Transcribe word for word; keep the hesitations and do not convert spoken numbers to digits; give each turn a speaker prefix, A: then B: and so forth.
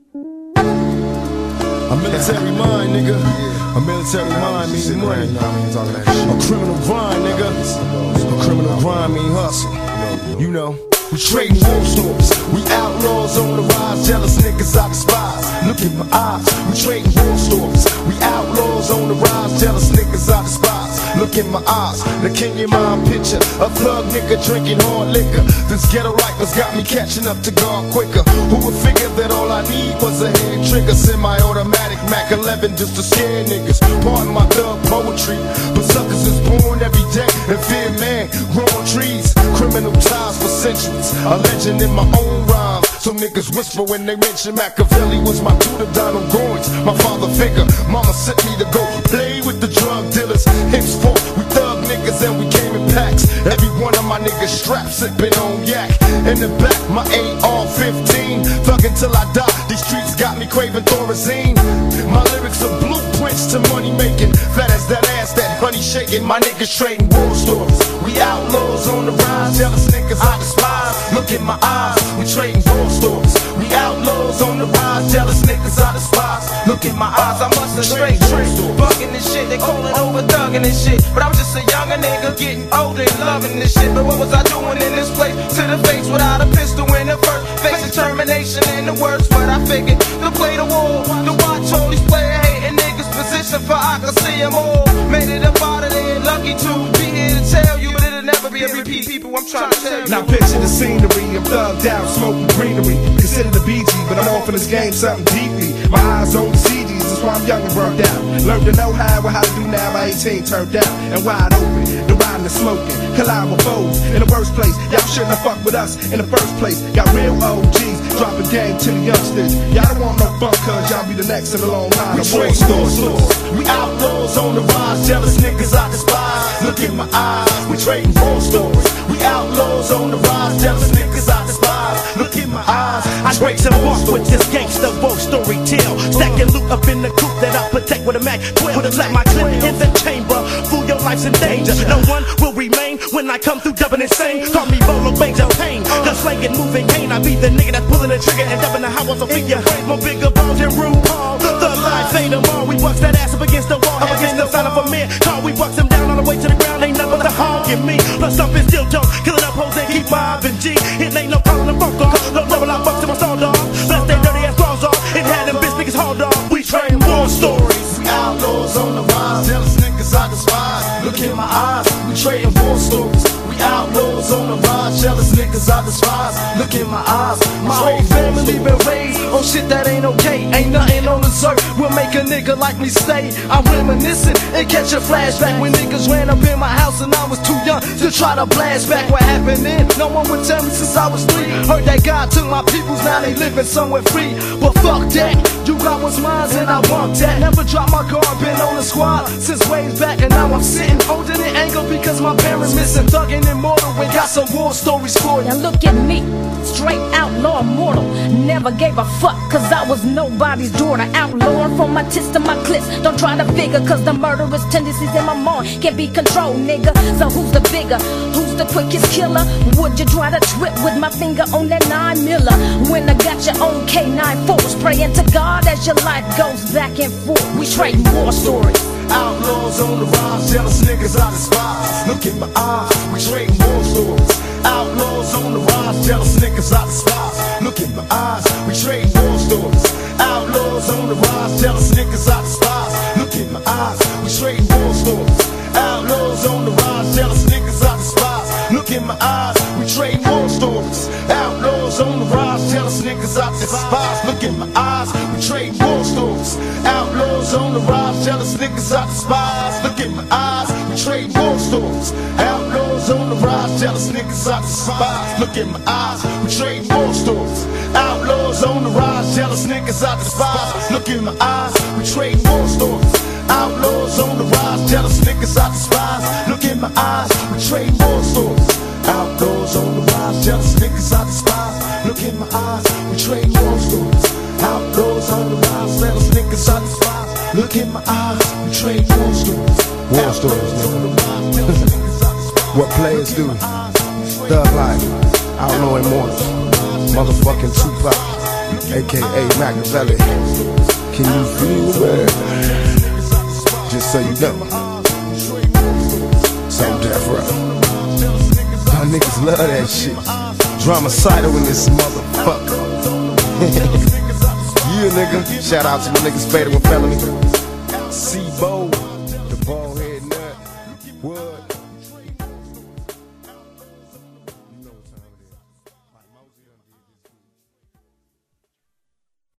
A: A military mind, nigga. A military mind means money. A criminal grind, nigga. A criminal grind mean hustle. You know. We trading war stories. We outlaws on the rise. Jealous niggas I despise. Look in my eyes. We trading war stories. We outlaws on the rise. Jealous niggas I despise. Look in my eyes. The king in my picture. A thug nigga drinking hard liquor. This ghetto rifles got me catching up to God quicker. Who would figure that all I need was a hand trigger? Semi-automatic Mac eleven just to scare niggas. Pardon my thug poetry, but suckers is born every day and fear man growing trees. Criminal ties for centuries, a legend in my own rhyme. Some niggas whisper when they mention Machiavelli was my tutor, Donald Goins, my father figure. Mama sent me to go play with the drug dealers. Henceforth, we thug niggas and we came in packs. Every one of my niggas strapped, sipping on yak. In the back, my A R fifteen, thuggin' till I die. These streets got me craving Thorazine. My lyrics are blueprints to money making. Flat as that ass, that honey shaking. My niggas trading war stories. We outlaws on the rise. Jealous niggas I despise. Look in my eyes. We trading war stories. We outlaws on the rise. Jealous niggas I despise. Look in my eyes. I must have straight tricks. Bugging this shit. They call it over thugging this shit. But I was just a younger nigga getting older and loving this shit. But what was I doing in this place? To the face without a pistol in the first. Facing termination in the words. But I figured to play the war. To watch all these player hating niggas position for I can see them all. Made it up out of there. Lucky to be here to tell you. But it'll never be a repeat. People, I'm trying to tell you.
B: Now picture the scenery. I'm thugged out, smoking greenery. Consider the B G, but I'm off in this game something deeply. My eyes on the C Ds, that's why I'm young and burnt out. Learned to know how and how to do now by eighteen turned out. And wide open, the riding and smoking. Collide with foes in the worst place. Y'all shouldn't have fucked with us in the first place. Got real O Gs, dropping game to the youngsters. Y'all don't want no fun, cause y'all be the next in the long line.
A: We trade war stories. We outlaws on the rise. Jealous niggas I despise. Look in my eyes. We trading war stories. We outlaws on the rise. Jealous niggas I despise. Look in my eyes.
C: I break some walk with this gangsta war story tale. Stacking loot up in the coupe that I protect with a Mac twelve. Put a slap my clip in the chamber. Fool, your life's in danger. No one will remain when I come through dubbing insane. Call me Bolo Bangs of Pain. The slanging moving pain. I be the nigga that's pulling the trigger and dubbing the house on figure. More bigger balls than RuPaul. The line say them all. We bust that ass up against the wall. Up against the side of a man. Car we bust him down all the way to the ground. Ain't nothing but the hog in me. Plus something still dope. Killing up hoes and keep mobbing G. It ain't no calling the funk off. No double I bucks to my soul dog. Bless their dirty ass balls off. It had them bitch niggas hauled off. We train war stories.
A: We outlaws on the rise. Jealous niggas I despise. Look in my eyes. We trading war stories. We outlaws on the rise. Jealous niggas I despise. Look in my eyes.
D: My whole family been raised on shit that ain't okay. Ain't nothing on this earth will make a nigga like me stay. I'm reminiscing and catch a flashback when niggas ran up in my house and I was too young to try to blast back what happened then. No one would tell me since I was three. Heard that God took my peoples, now they living somewhere free. But fuck that, you got what's mine and I want that. Never drop my guard, been on the squad since ways back and now I'm sitting holding it angle because my parents missing. Thugging immortal, we got some war stories for you.
E: Now look at me, straight outlaw immortal. Never gave a fuck cause I was nobody's daughter. Outlawing from my tits to my clips. Don't try to figure cause the murderous tendencies in my mind can't be controlled, nigga. So who's the bigger? Who's the quickest killer? Would you try to trip with my finger on that nine miller? When I got your own K nine force, praying to God as your life goes back and forth. We trading war stories.
A: Outlaws on the rise, jealous niggas I despise. Look in my eyes, we trading war stories. Outlaws on the rise, jealous niggas I despise. Look in my eyes, we trading war stories. Outlaws on the rise, jealous niggas I despise. Look in my eyes, we trading war stories. Outlaws on the rise, jealous niggas I despise. Look in my eyes, we trading war stories. Outlaws on the rise, jealous niggas I despise. Look in my eyes, we trading war stories. Outlaws on the rise, jealous niggas I despise. Look in my eyes, we trading war stories. Outlaws on the rise, jealous niggas I despise. Look in my eyes, we trading war stories. Outlaws on the rise, jealous niggas I despise. Look in my eyes, we trading war stories. Outlaws on the rise, jealous niggas I despise. Look in my eyes, we trading war stories. Outlaws on the rise, jealous niggas I despise. Look in my eyes, we trading war stories. Outlaws on the rise, jealous niggas I despise. Look in my eyes, we trading war stories. War stories, nigga. What players do. Thug life, outlaw immortals, motherfucking Tupac. aka Machiavelli. Can you feel me? Just so you know, some death row. Y'all niggas love that shit. Dramacidal in this motherfucker. Yeah, nigga. Shout out to my niggas Fatal and Felony. C-Bo.